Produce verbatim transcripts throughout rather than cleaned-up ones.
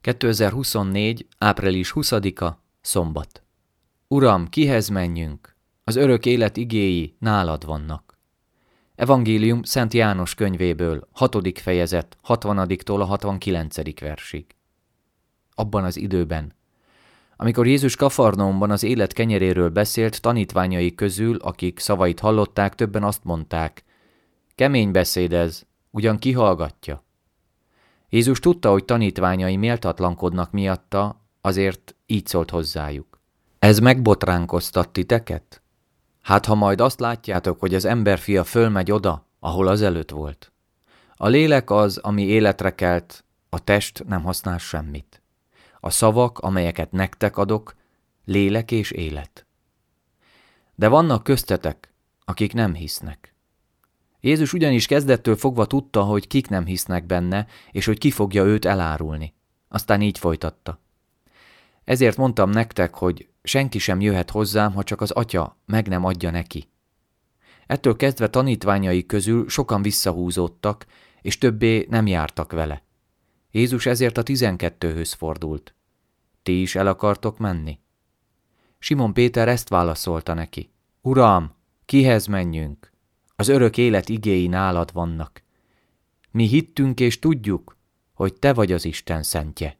kétezer-huszonnégy. április huszadika. Szombat. Uram, kihez menjünk? Az örök élet igéi nálad vannak. Evangélium Szent János könyvéből, hatodik fejezet, hatvannadiktól a hatvankilencedik versig. Abban az időben, amikor Jézus Kafarnaumban az élet kenyeréről beszélt, tanítványai közül, akik szavait hallották, többen azt mondták: kemény beszéd ez, ugyan ki hallgatja? Jézus tudta, hogy tanítványai méltatlankodnak miatta, azért így szólt hozzájuk: ez megbotránkoztat titeket? Hát ha majd azt látjátok, hogy az emberfia fölmegy oda, ahol azelőtt volt. A lélek az, ami életre kelt, a test nem használ semmit. A szavak, amelyeket nektek adok, lélek és élet. De vannak köztetek, akik nem hisznek. Jézus ugyanis kezdettől fogva tudta, hogy kik nem hisznek benne, és hogy ki fogja őt elárulni. Aztán így folytatta: ezért mondtam nektek, hogy senki sem jöhet hozzám, ha csak az Atya meg nem adja neki. Ettől kezdve tanítványai közül sokan visszahúzódtak, és többé nem jártak vele. Jézus ezért a tizenkettőhöz fordult: ti is el akartok menni? Simon Péter ezt válaszolta neki: Uram, kihez menjünk? Az örök élet igéi nálad vannak. Mi hittünk és tudjuk, hogy te vagy az Isten szentje.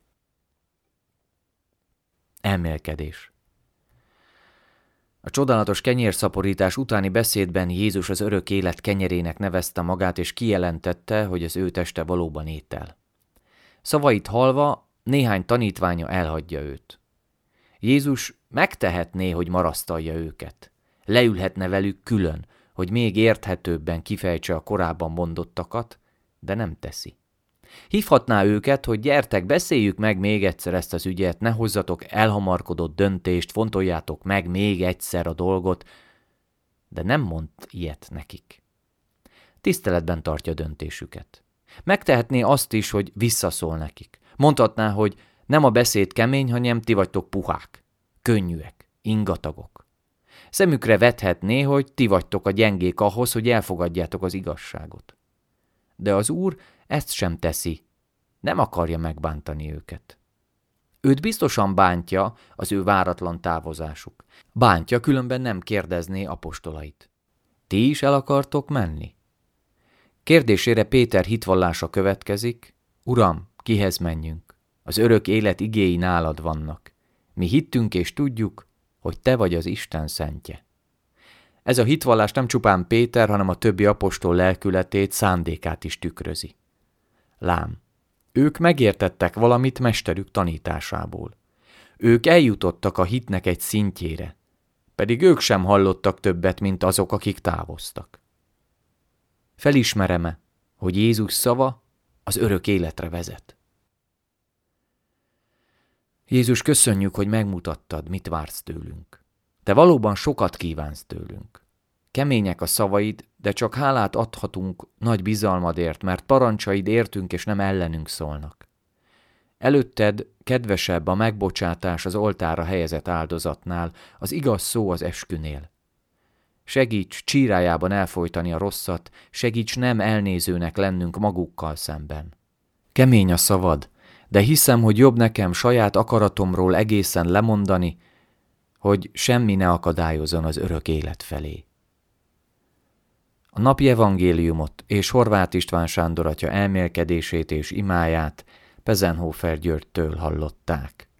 Elmélkedés. A csodálatos kenyérszaporítás utáni beszédben Jézus az örök élet kenyerének nevezte magát, és kijelentette, hogy az ő teste valóban étel. Szavait hallva néhány tanítványa elhagyja őt. Jézus megtehetné, hogy marasztalja őket. Leülhetne velük külön, hogy még érthetőbben kifejtse a korábban mondottakat, de nem teszi. Hívhatná őket, hogy gyertek, beszéljük meg még egyszer ezt az ügyet, ne hozzatok elhamarkodott döntést, fontoljátok meg még egyszer a dolgot, de nem mond ilyet nekik. Tiszteletben tartja döntésüket. Megtehetné azt is, hogy visszaszól nekik. Mondhatná, hogy nem a beszéd kemény, hanem ti vagytok puhák, könnyűek, ingatagok. Szemükre vethetné, hogy ti vagytok a gyengék ahhoz, hogy elfogadjátok az igazságot. De az Úr ezt sem teszi, nem akarja megbántani őket. Őt biztosan bántja az ő váratlan távozásuk. Bántja, különben nem kérdezné apostolait: ti is el akartok menni? Kérdésére Péter hitvallása következik: Uram, kihez menjünk? Az örök élet igéi nálad vannak. Mi hittünk és tudjuk, hogy te vagy az Isten szentje. Ez a hitvallás nem csupán Péter, hanem a többi apostol lelkületét, szándékát is tükrözi. Lám, ők megértettek valamit mesterük tanításából. Ők eljutottak a hitnek egy szintjére, pedig ők sem hallottak többet, mint azok, akik távoztak. Felismerem-e, hogy Jézus szava az örök életre vezet? Jézus, köszönjük, hogy megmutattad, mit vársz tőlünk. Te valóban sokat kívánsz tőlünk. Kemények a szavaid, de csak hálát adhatunk nagy bizalmadért, mert parancsaid értünk és nem ellenünk szólnak. Előtted kedvesebb a megbocsátás az oltárra helyezett áldozatnál, az igaz szó az eskünél. Segíts csírájában elfojtani a rosszat, segíts nem elnézőnek lennünk magukkal szemben. Kemény a szavad, de hiszem, hogy jobb nekem saját akaratomról egészen lemondani, hogy semmi ne akadályozon az örök élet felé. A napi evangéliumot és Horváth István Sándor atya elmélkedését és imáját Pezenhofer Györgytől hallották.